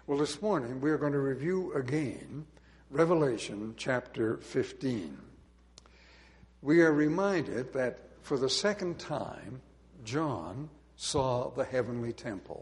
Well, this morning we are going to review again Revelation chapter 15. We are reminded that for the second time, John saw the heavenly temple.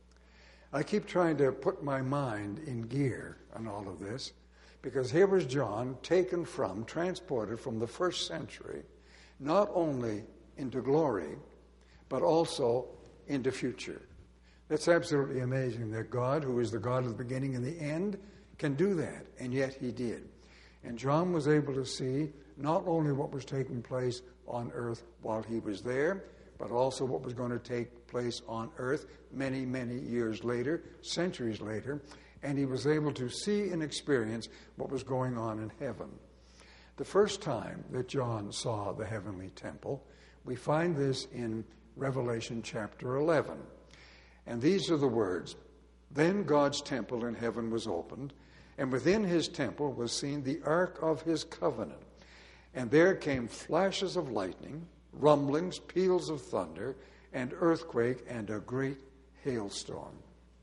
I keep trying to put my mind in gear on all of this, because here was John transported from the first century, not only into glory, but also into future. That's absolutely amazing that God, who is the God of the beginning and the end, can do that, and yet he did. And John was able to see not only what was taking place on earth while he was there, but also what was going to take place on earth many, many years later, centuries later, and he was able to see and experience what was going on in heaven. The first time that John saw the heavenly temple, we find this in Revelation chapter 11. And these are the words: "Then God's temple in heaven was opened, and within his temple was seen the ark of his covenant. And there came flashes of lightning, rumblings, peals of thunder, and earthquake, and a great hailstorm."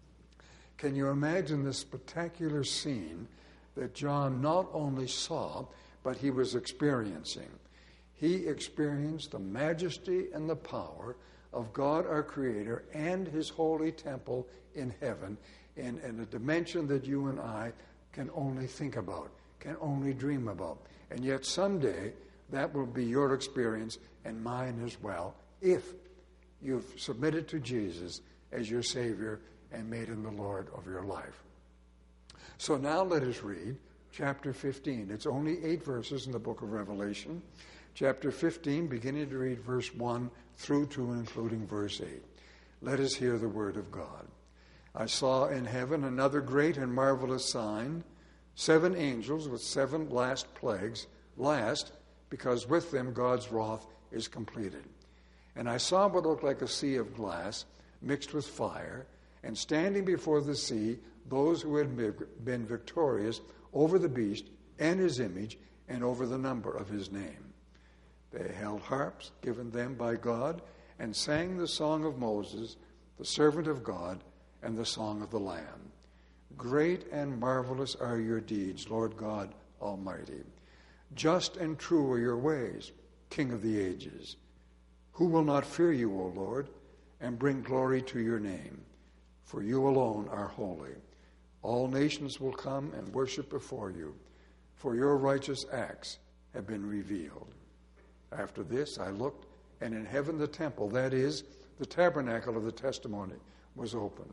Can you imagine this spectacular scene that John not only saw, but he was experiencing? He experienced the majesty and the power of God our Creator and his holy temple in heaven in a dimension that you and I can only think about, can only dream about. And yet someday that will be your experience and mine as well, if you've submitted to Jesus as your Savior and made him the Lord of your life. So now let us read chapter 15. It's only 8 verses in the book of Revelation. Chapter 15, beginning to read verse 1 through to and including verse 8. Let us hear the word of God. "I saw in heaven another great and marvelous sign, 7 angels with 7 last plagues, because with them God's wrath is completed. And I saw what looked like a sea of glass mixed with fire, and standing before the sea, those who had been victorious over the beast and his image and over the number of his name. They held harps given them by God and sang the song of Moses, the servant of God, and the song of the Lamb. Great and marvelous are your deeds, Lord God Almighty. Just and true are your ways, King of the ages. Who will not fear you, O Lord, and bring glory to your name? For you alone are holy. All nations will come and worship before you, for your righteous acts have been revealed." After this I looked, and in heaven the temple, that is, the tabernacle of the testimony, was opened.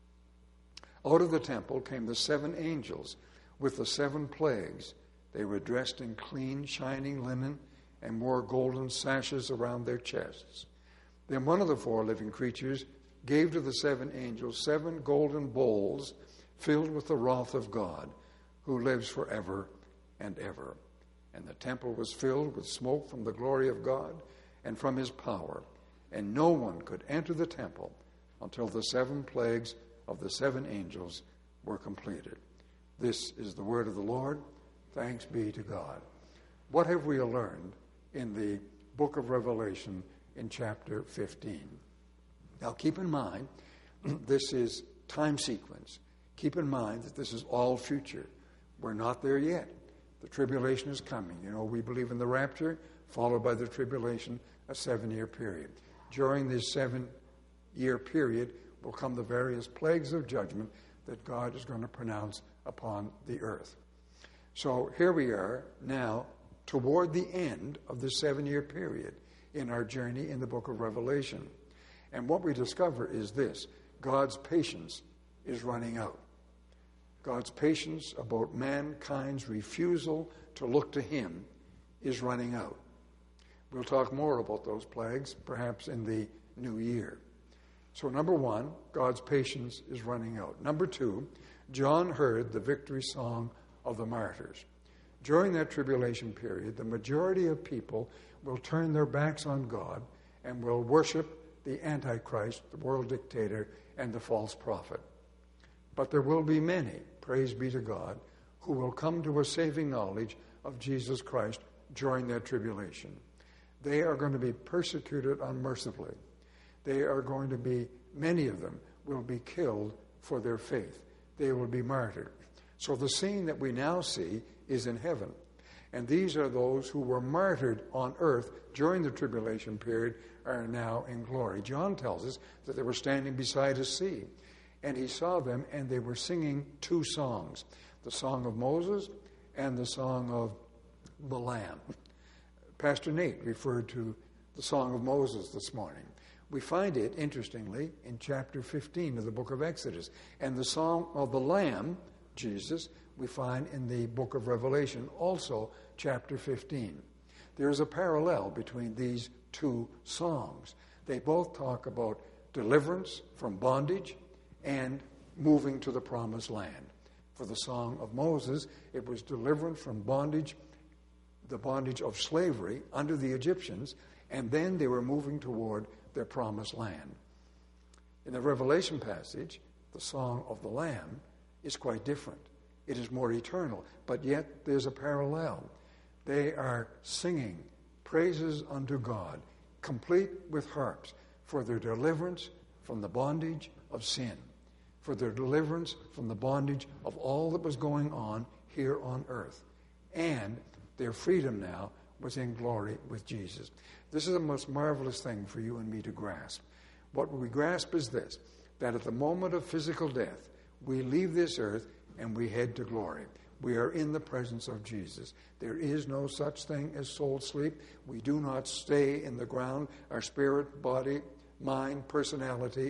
Out of the temple came the 7 angels with the 7 plagues. They were dressed in clean, shining linen and wore golden sashes around their chests. Then one of the 4 living creatures gave to the 7 angels 7 golden bowls filled with the wrath of God, who lives forever and ever. And the temple was filled with smoke from the glory of God and from his power, and no one could enter the temple until the 7 plagues of the 7 angels were completed. This is the word of the Lord. Thanks be to God. What have we learned in the book of Revelation in chapter 15? Now keep in mind, this is time sequence. Keep in mind that this is all future. We're not there yet. The tribulation is coming. You know, we believe in the rapture, followed by the tribulation, a 7-year period. During this 7-year period will come the various plagues of judgment that God is going to pronounce upon the earth. So here we are now toward the end of the 7-year period in our journey in the book of Revelation. And what we discover is this: God's patience is running out. God's patience about mankind's refusal to look to him is running out. We'll talk more about those plagues, perhaps in the new year. So number 1, God's patience is running out. Number 2, John heard the victory song of the martyrs. During that tribulation period, the majority of people will turn their backs on God and will worship the Antichrist, the world dictator, and the false prophet. But there will be many, praise be to God, who will come to a saving knowledge of Jesus Christ during that tribulation. They are going to be persecuted unmercifully. They are going to be, many of them will be killed for their faith. they will be martyred. So the scene that we now see is in heaven. And these are those who were martyred on earth during the tribulation period are now in glory. John tells us that they were standing beside a sea. And he saw them, and they were singing two songs, the song of Moses and the song of the Lamb. Pastor Nate referred to the song of Moses this morning. We find it, interestingly, in chapter 15 of the book of Exodus. And the song of the Lamb, Jesus, we find in the book of Revelation, also chapter 15. There is a parallel between these two songs. They both talk about deliverance from bondage and moving to the promised land. For the song of Moses, it was deliverance from bondage, the bondage of slavery under the Egyptians, and then they were moving toward their promised land. In the Revelation passage, the song of the Lamb is quite different. It is more eternal, but yet there's a parallel. They are singing praises unto God, complete with harps, for their deliverance from the bondage of sin, for their deliverance from the bondage of all that was going on here on earth. And their freedom now was in glory with Jesus. This is the most marvelous thing for you and me to grasp. What we grasp is this, that at the moment of physical death, we leave this earth and we head to glory. We are in the presence of Jesus. There is no such thing as soul sleep. We do not stay in the ground. Our spirit, body, mind, personality,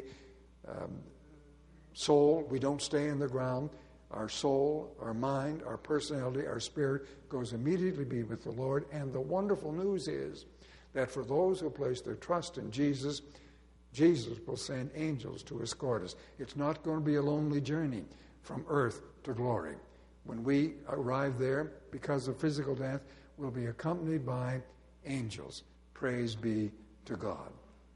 soul, we don't stay in the ground. Our soul, our mind, our personality, our spirit goes immediately to be with the Lord. And the wonderful news is that for those who place their trust in Jesus, Jesus will send angels to escort us. It's not going to be a lonely journey from earth to glory. When we arrive there, because of physical death, we'll be accompanied by angels. Praise be to God.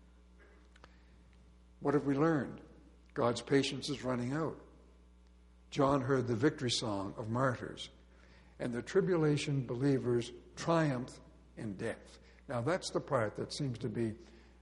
What have we learned? God's patience is running out. John heard the victory song of martyrs, and the tribulation believers triumph in death. Now that's the part that seems to be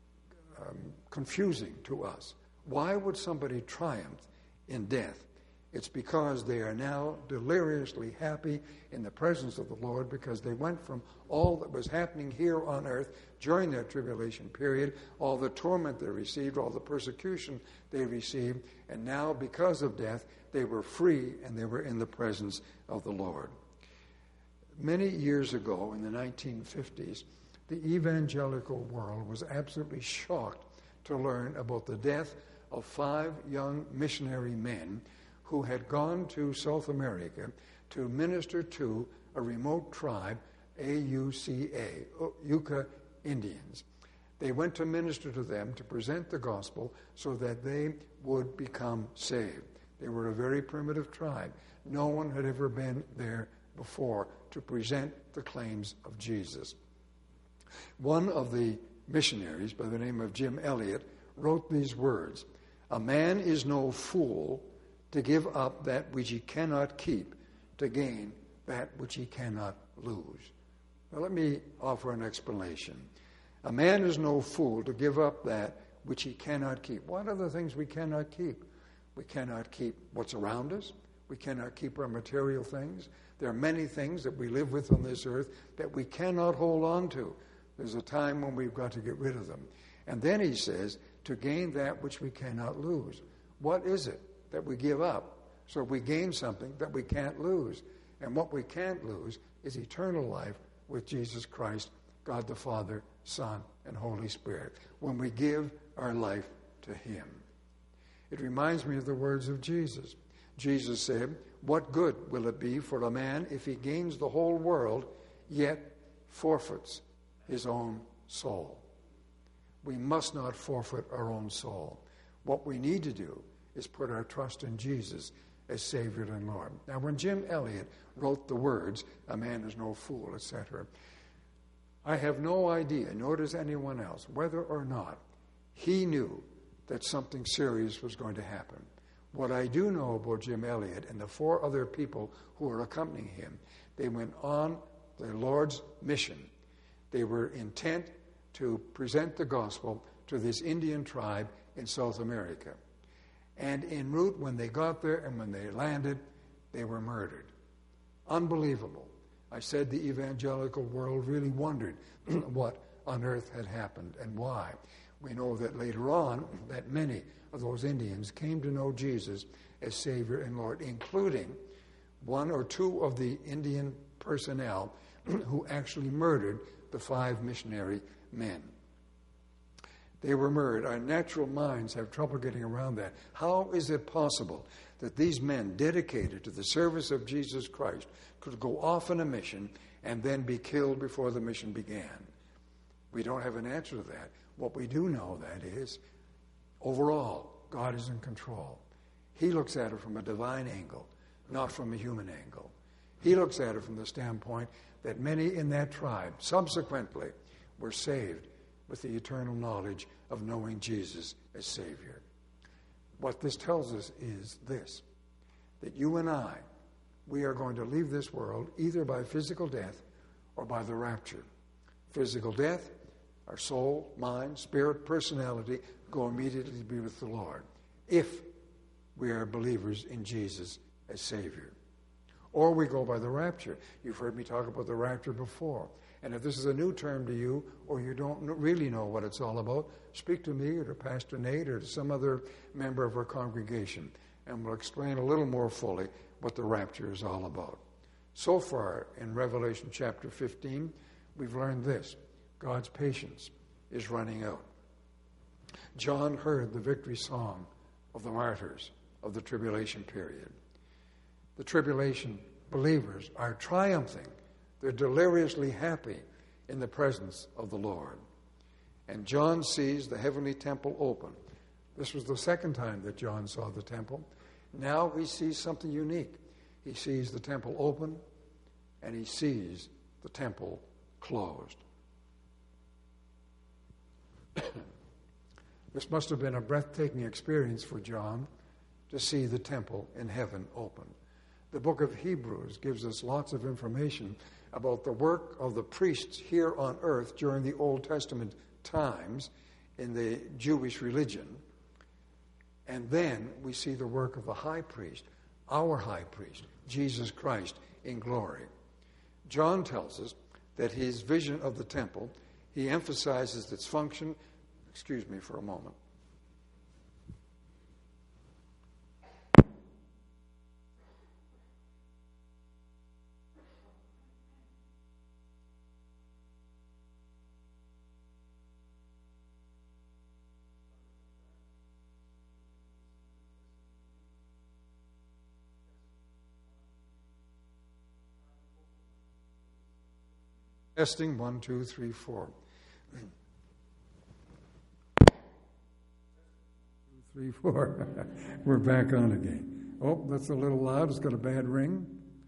confusing to us. Why would somebody triumph in death? It's because they are now deliriously happy in the presence of the Lord, because they went from all that was happening here on earth during their tribulation period, all the torment they received, all the persecution they received, and now because of death, they were free and they were in the presence of the Lord. Many years ago, in the 1950s, the evangelical world was absolutely shocked to learn about the death of 5 young missionary men who had gone to South America to minister to a remote tribe, AUCA, Yucca Indians. They went to minister to them, to present the gospel so that they would become saved. They were a very primitive tribe. No one had ever been there before to present the claims of Jesus. One of the missionaries, by the name of Jim Elliot, wrote these words, "A man is no fool to give up that which he cannot keep to gain that which he cannot lose." Now let me offer an explanation. A man is no fool to give up that which he cannot keep. What are the things we cannot keep? We cannot keep what's around us. We cannot keep our material things. There are many things that we live with on this earth that we cannot hold on to. There's a time when we've got to get rid of them. And then he says, to gain that which we cannot lose. What is it that we give up so we gain something that we can't lose? And what we can't lose is eternal life with Jesus Christ, God the Father, Son, and Holy Spirit, when we give our life to him. It reminds me of the words of Jesus. Jesus said, "What good will it be for a man if he gains the whole world, yet forfeits his own soul?" We must not forfeit our own soul. What we need to do is put our trust in Jesus as Savior and Lord. Now, when Jim Elliot wrote the words, "A man is no fool," etc., I have no idea, nor does anyone else, whether or not he knew that something serious was going to happen. What I do know about Jim Elliot and the 4 other people who were accompanying him, they went on the Lord's mission. They were intent to present the gospel to this Indian tribe in South America. And en route, when they got there and when they landed, they were murdered. Unbelievable. I said the evangelical world really wondered what on earth had happened and why. We know that later on that many of those Indians came to know Jesus as Savior and Lord, including one or two of the Indian personnel who actually murdered the 5 missionary men. They were murdered. Our natural minds have trouble getting around that. How is it possible that these men dedicated to the service of Jesus Christ could go off on a mission and then be killed before the mission began? We don't have an answer to that. What we do know, that is, overall, God is in control. He looks at it from a divine angle, not from a human angle. He looks at it from the standpoint that many in that tribe subsequently were saved with the eternal knowledge of knowing Jesus as Savior. What this tells us is this, that you and I, we are going to leave this world either by physical death or by the rapture. Physical death, our soul, mind, spirit, personality go immediately to be with the Lord if we are believers in Jesus as Savior. Or we go by the rapture. You've heard me talk about the rapture before. And if this is a new term to you, or you don't really know what it's all about, speak to me or to Pastor Nate or to some other member of our congregation, and we'll explain a little more fully what the rapture is all about. So far in Revelation chapter 15, we've learned this: God's patience is running out. John heard the victory song of the martyrs of the tribulation period. The tribulation believers are triumphing. They're deliriously happy in the presence of the Lord. And John sees the heavenly temple open. This was the second time that John saw the temple. Now he sees something unique. He sees the temple open, and he sees the temple closed. This must have been a breathtaking experience for John to see the temple in heaven open. The book of Hebrews gives us lots of information about the work of the priests here on earth during the Old Testament times in the Jewish religion. And then we see the work of the high priest, our high priest, Jesus Christ in glory. John tells us that his vision of the temple, he emphasizes its function. Excuse me for a moment. Testing, 1, 2, 3, 4. 3, 4. We're back on again. Oh, that's a little loud. It's got a bad ring.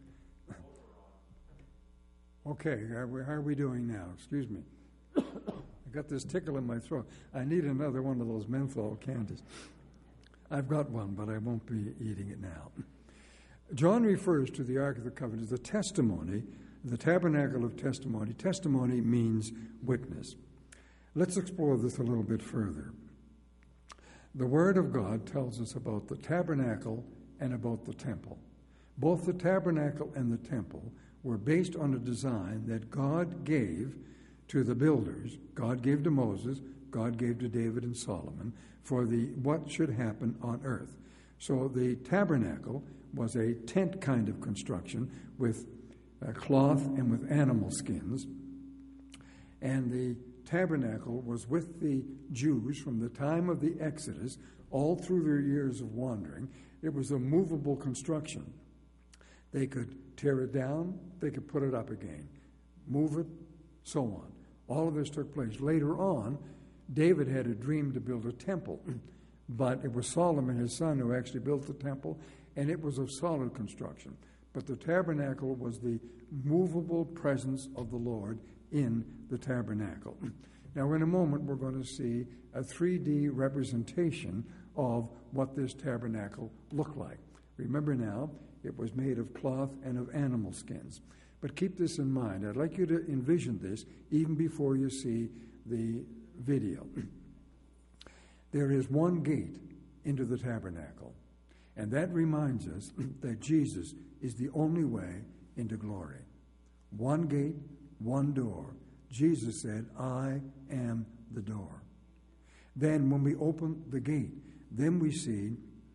Okay, how are we doing now? Excuse me. I got this tickle in my throat. I need another one of those menthol candies. I've got one, but I won't be eating it now. John refers to the Ark of the Covenant as the testimony, the tabernacle of testimony. Testimony means witness. Let's explore this a little bit further. The Word of God tells us about the tabernacle and about the temple. Both the tabernacle and the temple were based on a design that God gave to the builders. God gave to Moses, God gave to David and Solomon for what should happen on earth. So the tabernacle was a tent kind of construction with cloth and with animal skins. And the tabernacle was with the Jews from the time of the Exodus all through their years of wandering. It was a movable construction. They could tear it down, they could put it up again, move it, so on. All of this took place. Later on, David had a dream to build a temple, but it was Solomon, his son, who actually built the temple, and it was of solid construction. But the tabernacle was the movable presence of the Lord in the tabernacle. Now, in a moment, we're going to see a 3D representation of what this tabernacle looked like. Remember now, it was made of cloth and of animal skins. But keep this in mind. I'd like you to envision this even before you see the video. There is one gate into the tabernacle. And that reminds us that Jesus is the only way into glory. One gate, one door. Jesus said, I am the door. Then when we open the gate, then we see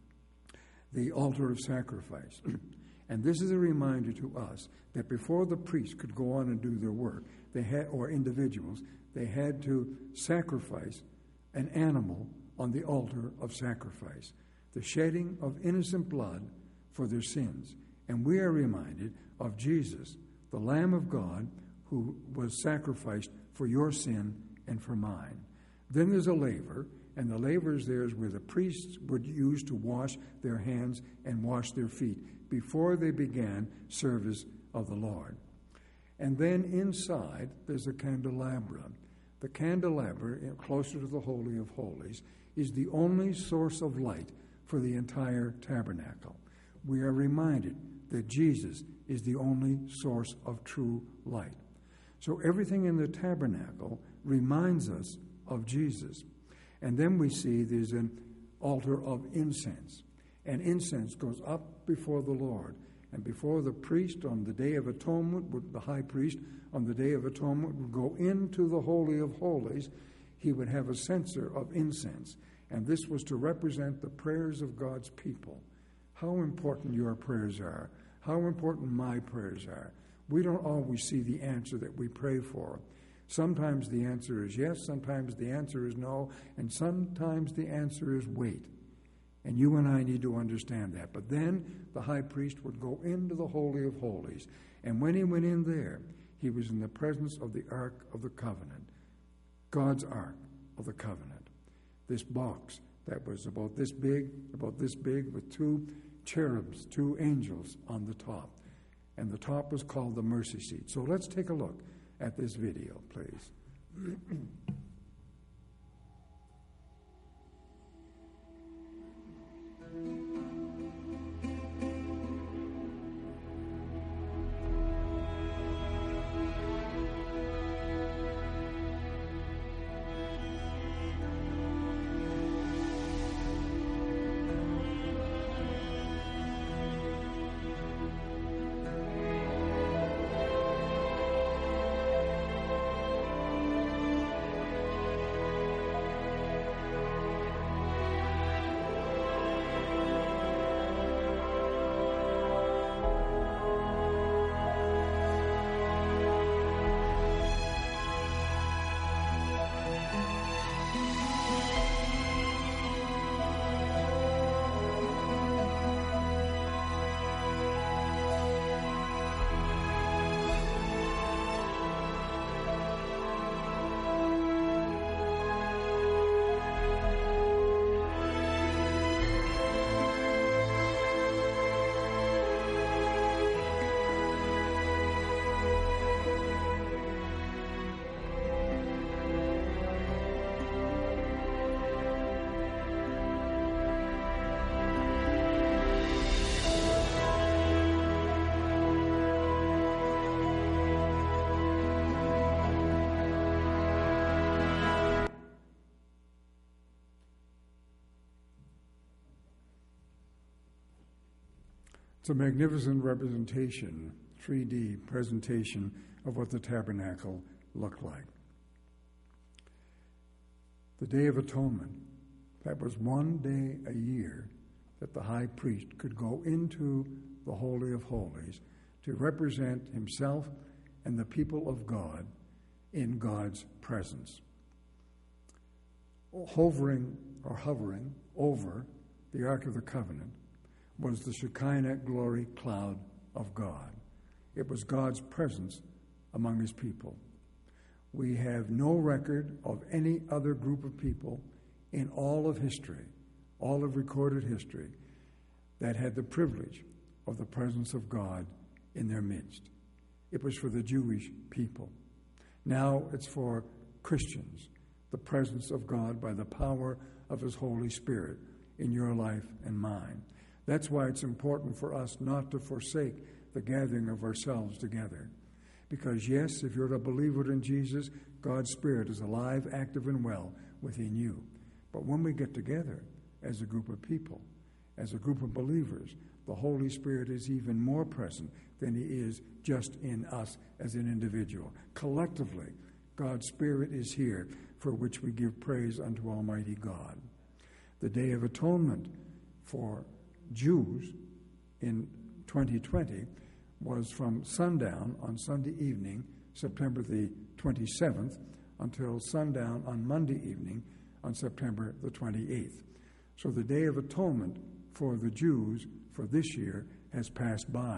the altar of sacrifice. And this is a reminder to us that before the priests could go on and do their work, or individuals, they had to sacrifice an animal on the altar of sacrifice, the shedding of innocent blood for their sins. And we are reminded of Jesus, the Lamb of God, who was sacrificed for your sin and for mine. Then there's a laver, and the laver is there where the priests would use to wash their hands and wash their feet before they began service of the Lord. And then inside, there's a candelabra. The candelabra, closer to the Holy of Holies, is the only source of light for the entire tabernacle. We are reminded that Jesus is the only source of true light. So everything in the tabernacle reminds us of Jesus. And then we see there's an altar of incense. And incense goes up before the Lord. And before the priest on the Day of Atonement, the high priest on the Day of Atonement would go into the Holy of Holies, he would have a censer of incense. And this was to represent the prayers of God's people. How important your prayers are. How important my prayers are. We don't always see the answer that we pray for. Sometimes the answer is yes, sometimes the answer is no, and sometimes the answer is wait. And you and I need to understand that. But then the high priest would go into the Holy of Holies. And when he went in there, he was in the presence of the Ark of the Covenant, God's Ark of the Covenant. This box that was about this big, with two cherubs, two angels on the top. And the top was called the mercy seat. So let's take a look at this video, please. It's a magnificent representation, 3D presentation of what the tabernacle looked like. The Day of Atonement, that was one day a year that the high priest could go into the Holy of Holies to represent himself and the people of God in God's presence. Hovering over the Ark of the Covenant was the Shekinah glory cloud of God. It was God's presence among his people. We have no record of any other group of people in all of history, all of recorded history, that had the privilege of the presence of God in their midst. It was for the Jewish people. Now it's for Christians, the presence of God by the power of his Holy Spirit in your life and mine. That's why it's important for us not to forsake the gathering of ourselves together. Because yes, if you're a believer in Jesus, God's Spirit is alive, active, and well within you. But when we get together as a group of people, as a group of believers. The Holy Spirit is even more present than he is just in us as an individual. Collectively, God's Spirit is here, for which we give praise unto Almighty God. The Day of Atonement for Jews in 2020 was from sundown on Sunday evening, September the 27th, until sundown on Monday evening on September the 28th. So the Day of Atonement for the Jews for this year has passed by.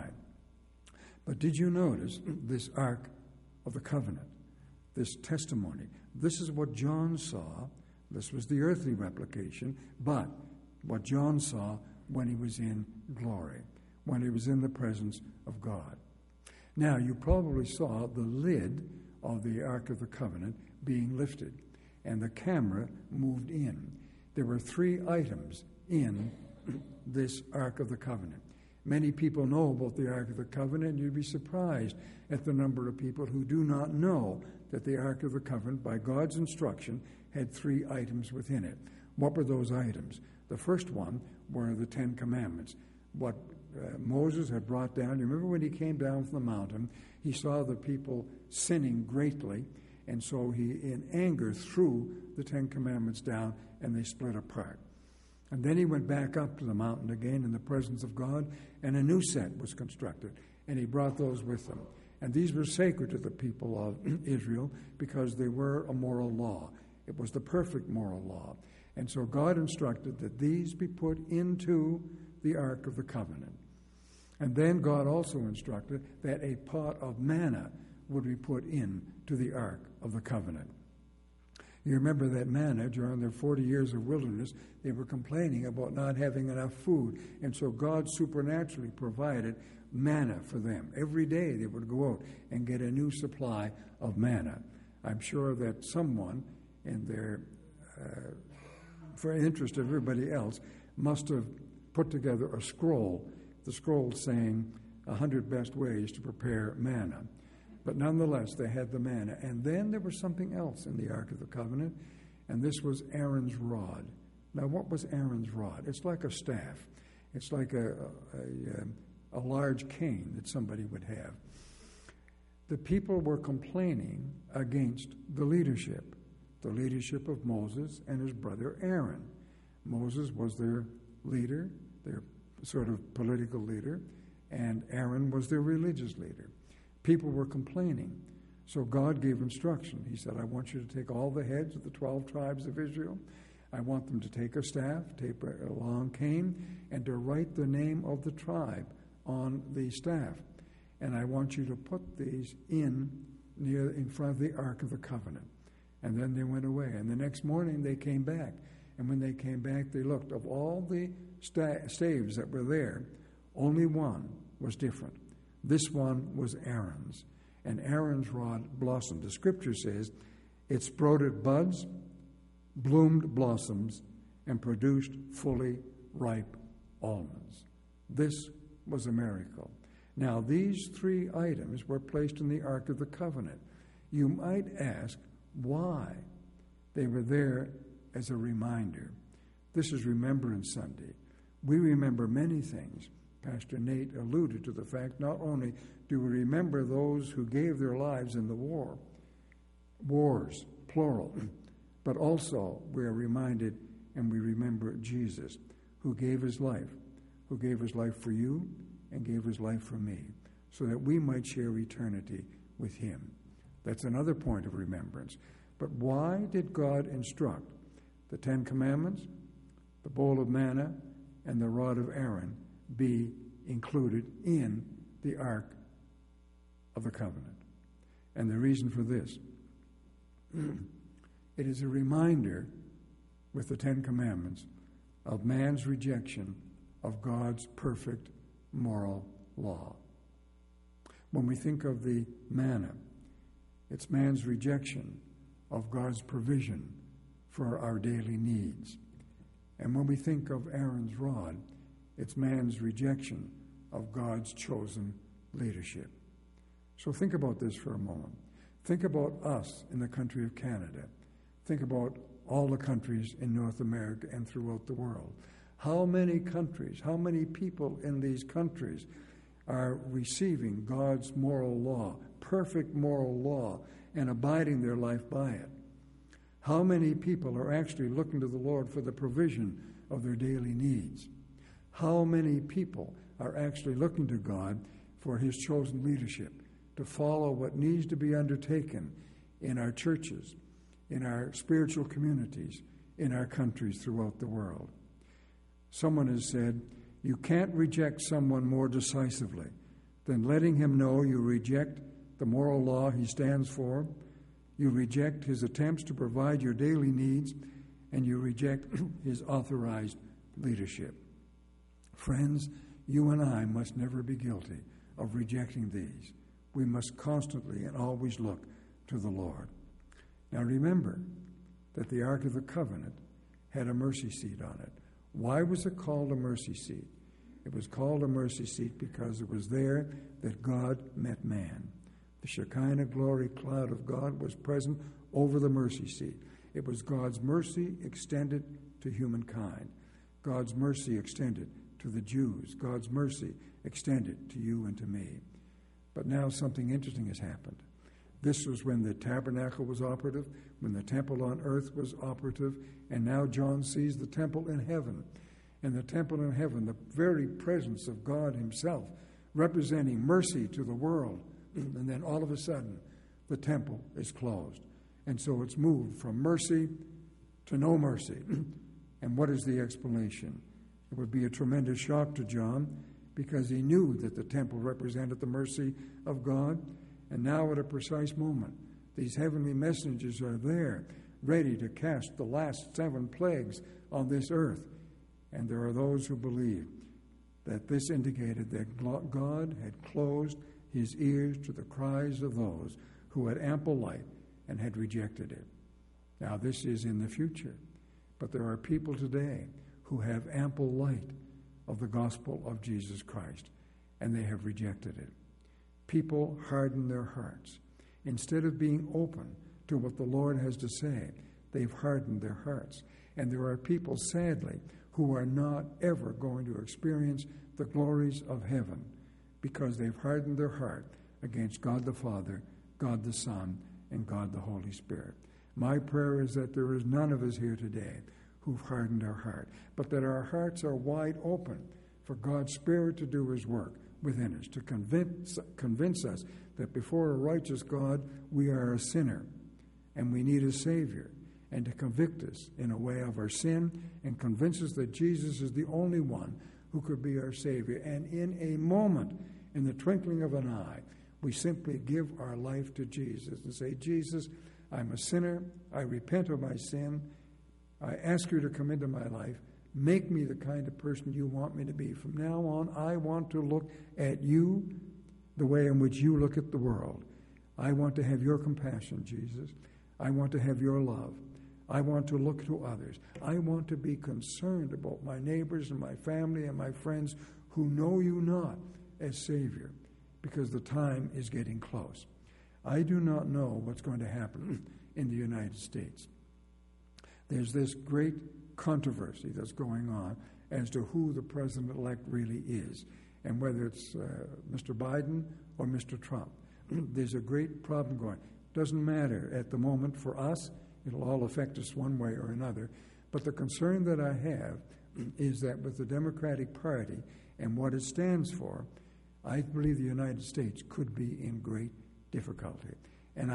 But did you notice this Ark of the Covenant, this testimony? This is what John saw. This was the earthly replication, but what John saw when he was in glory, when he was in the presence of God. Now, you probably saw the lid of the Ark of the Covenant being lifted, and the camera moved in. There were 3 items in this Ark of the Covenant. Many people know about the Ark of the Covenant, and you'd be surprised at the number of people who do not know that the Ark of the Covenant, by God's instruction, had 3 items within it. What were those items? The first one were the 10 Commandments. What Moses had brought down. You remember when he came down from the mountain, he saw the people sinning greatly, and so he, in anger, threw the 10 Commandments down, and they split apart. And then he went back up to the mountain again in the presence of God, and a new set was constructed, and he brought those with him. And these were sacred to the people of Israel because they were a moral law. It was the perfect moral law. And so God instructed that these be put into the Ark of the Covenant. And then God also instructed that a pot of manna would be put into the Ark of the Covenant. You remember that manna, during their 40 years of wilderness, they were complaining about not having enough food. And so God supernaturally provided manna for them. Every day they would go out and get a new supply of manna. I'm sure that someone, in their for interest of everybody else, must have put together a scroll, the scroll saying 100 best ways to prepare manna. But nonetheless, they had the manna. And then there was something else in the Ark of the Covenant, and this was Aaron's rod. Now, what was Aaron's rod? It's like a staff. It's like a large cane that somebody would have. The people were complaining against the leadership of Moses and his brother Aaron. Moses was their leader, their sort of political leader, and Aaron was their religious leader. People were complaining. So God gave instruction. He said, I want you to take all the heads of the 12 tribes of Israel. I want them to take a staff, take a long cane, and to write the name of the tribe on the staff. And I want you to put these in front of the Ark of the Covenant. And then they went away. And the next morning they came back. And when they came back, they looked. Of all the staves that were there, only one was different. This one was Aaron's. And Aaron's rod blossomed. The scripture says it sprouted buds, bloomed blossoms, and produced fully ripe almonds. This was a miracle. Now, these 3 items were placed in the Ark of the Covenant. You might ask why they were there as a reminder. This is Remembrance Sunday. We remember many things. Pastor Nate alluded to the fact not only do we remember those who gave their lives in the wars, plural, but also we are reminded and we remember Jesus, who gave his life for you and gave his life for me, so that we might share eternity with him. That's another point of remembrance. But why did God instruct the 10 Commandments, the bowl of manna, and the rod of Aaron be included in the Ark of the Covenant? And the reason for this, it is a reminder with the 10 Commandments of man's rejection of God's perfect moral law. When we think of the manna, it's man's rejection of God's provision for our daily needs. And when we think of Aaron's rod, it's man's rejection of God's chosen leadership. So think about this for a moment. Think about us in the country of Canada. Think about all the countries in North America and throughout the world. How many countries, how many people in these countries are receiving God's moral law, perfect moral law, and abiding their life by it? How many people are actually looking to the Lord for the provision of their daily needs? How many people are actually looking to God for His chosen leadership to follow what needs to be undertaken in our churches, in our spiritual communities, in our countries throughout the world? Someone has said, you can't reject someone more decisively than letting him know you reject the moral law he stands for, you reject his attempts to provide your daily needs, and you reject his authorized leadership. Friends, you and I must never be guilty of rejecting these. We must constantly and always look to the Lord. Now remember that the Ark of the Covenant had a mercy seat on it. Why was it called a mercy seat? It was called a mercy seat because it was there that God met man. The Shekinah glory cloud of God was present over the mercy seat. It was God's mercy extended to humankind. God's mercy extended to the Jews. God's mercy extended to you and to me. But now something interesting has happened. This was when the tabernacle was operative, when the temple on earth was operative, and now John sees the temple in heaven. And the temple in heaven, the very presence of God Himself, representing mercy to the world. And then all of a sudden, the temple is closed. And so it's moved from mercy to no mercy. And what is the explanation? It would be a tremendous shock to John because he knew that the temple represented the mercy of God. And now at a precise moment, these heavenly messengers are there, ready to cast the last 7 plagues on this earth. And there are those who believe that this indicated that God had closed His ears to the cries of those who had ample light and had rejected it. Now this is in the future, but there are people today who have ample light of the gospel of Jesus Christ, and they have rejected it. People harden their hearts. Instead of being open to what the Lord has to say, they've hardened their hearts. And there are people, sadly, who are not ever going to experience the glories of heaven because they've hardened their heart against God the Father, God the Son, and God the Holy Spirit. My prayer is that there is none of us here today who've hardened our heart, but that our hearts are wide open for God's Spirit to do His work within us, to convince us that before a righteous God, we are a sinner and we need a Savior, and to convict us in a way of our sin and convince us that Jesus is the only one who could be our Savior. And in a moment, in the twinkling of an eye, we simply give our life to Jesus and say, Jesus, I'm a sinner. I repent of my sin. I ask you to come into my life. Make me the kind of person you want me to be. From now on, I want to look at you the way in which you look at the world. I want to have your compassion, Jesus. I want to have your love. I want to look to others. I want to be concerned about my neighbors and my family and my friends who know you not as Savior, because the time is getting close. I do not know what's going to happen in the United States. There's this great controversy that's going on as to who the president-elect really is, and whether it's Mr. Biden or Mr. Trump. There's a great problem going. Doesn't matter at the moment for us. It'll all affect us one way or another. But the concern that I have is that with the Democratic Party and what it stands for, I believe the United States could be in great difficulty. And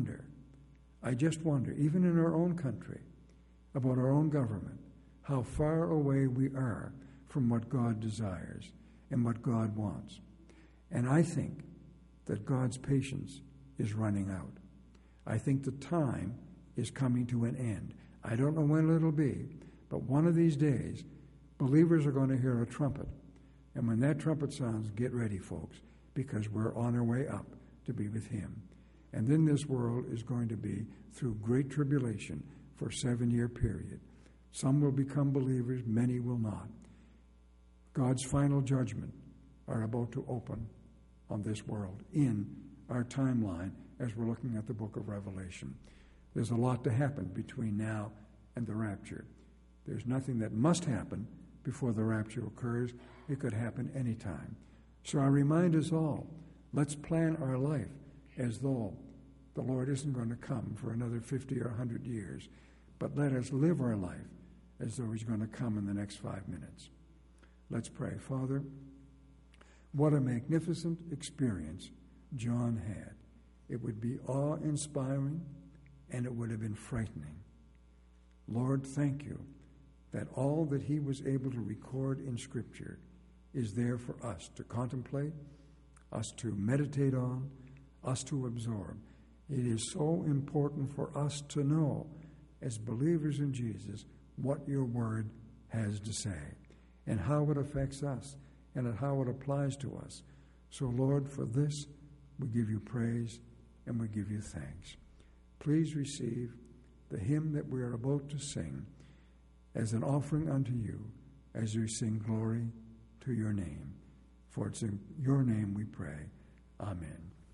I just wonder, even in our own country, about our own government, how far away we are from what God desires and what God wants. And I think that God's patience is running out. I think the time is coming to an end. I don't know when it'll be, but one of these days, believers are going to hear a trumpet. And when that trumpet sounds, get ready, folks, because we're on our way up to be with Him. And then this world is going to be through great tribulation for a 7-year period. Some will become believers, many will not. God's final judgment are about to open on this world in our timeline as we're looking at the book of Revelation. There's a lot to happen between now and the rapture. There's nothing that must happen before the rapture occurs. It could happen anytime. So I remind us all, let's plan our life as though the Lord isn't going to come for another 50 or 100 years, but let us live our life as though he's going to come in the next 5 minutes. Let's pray. Father, what a magnificent experience John had. It would be awe-inspiring, and it would have been frightening. Lord, thank you that all that he was able to record in Scripture is there for us to contemplate, us to meditate on, us to absorb. It is so important for us to know, as believers in Jesus, what your word has to say and how it affects us and how it applies to us. So, Lord, for this, we give you praise and we give you thanks. Please receive the hymn that we are about to sing as an offering unto you as we sing glory to your name. For it's in your name we pray. Amen.